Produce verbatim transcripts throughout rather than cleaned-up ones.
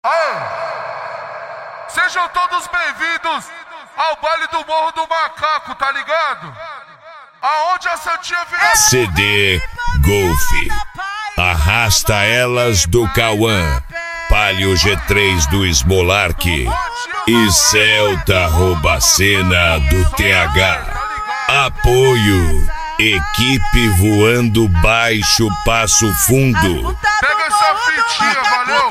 Aê! Sejam todos bem-vindos ao baile do Morro do Macaco, tá ligado? Aonde a Santinha vira... C D Golf. Arrasta elas do Cauã, Palio G três do Smolark e Celta Robacena do T H. Apoio, equipe voando baixo, passo fundo. Pega essa fitinha, valeu?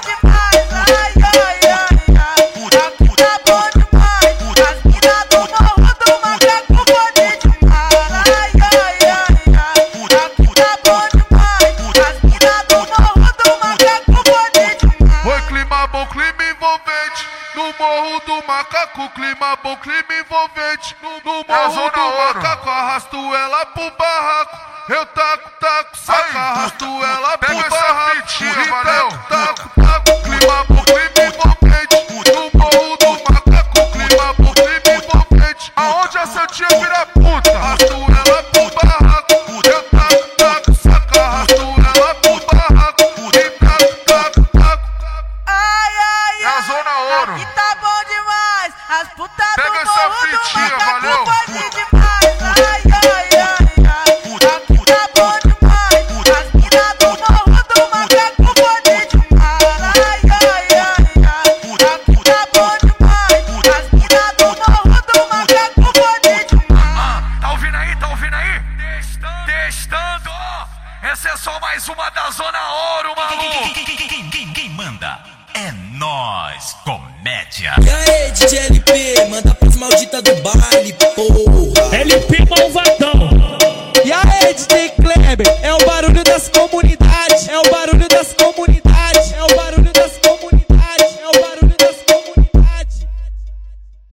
No Morro do Macaco, clima bom, clima envolvente. No Morro do Macaco, arrasto ela pro barraco. Eu taco, taco, saca, arrasto ela pro barraco. Valeu. Taco, taco, clima bom, clima envolvente. No Morro do Macaco, clima bom, clima envolvente. Aonde a Santinha vira puta, arrasto ela pro barraco. Eu taco, taco, saca, arrasto ela pro barraco. E taco, taco, taco. Ai, ai, é a Zona Ouro. aqui tá bom demais. As putas Pega do essa Morro do fitinha, Macaco valeu. pode demais. Ai, ai, ai, ai. Aqui tá bom demais. As putas do Morro do Macaco pode demais. Ai, ai, ai, ai. Aqui tá bom demais. As putas do Morro do Macaco pode demais. Tá ouvindo aí? Tá ouvindo aí? Testando. Testando. Essa é só mais uma da Zona Ouro, maluco. Quem, quem, quem, quem, quem manda? É nós, comédia. E aí, D J L P, manda pras malditas do baile, porra. L P malvadão. E aí, D J Kleber, é o barulho das comunidades.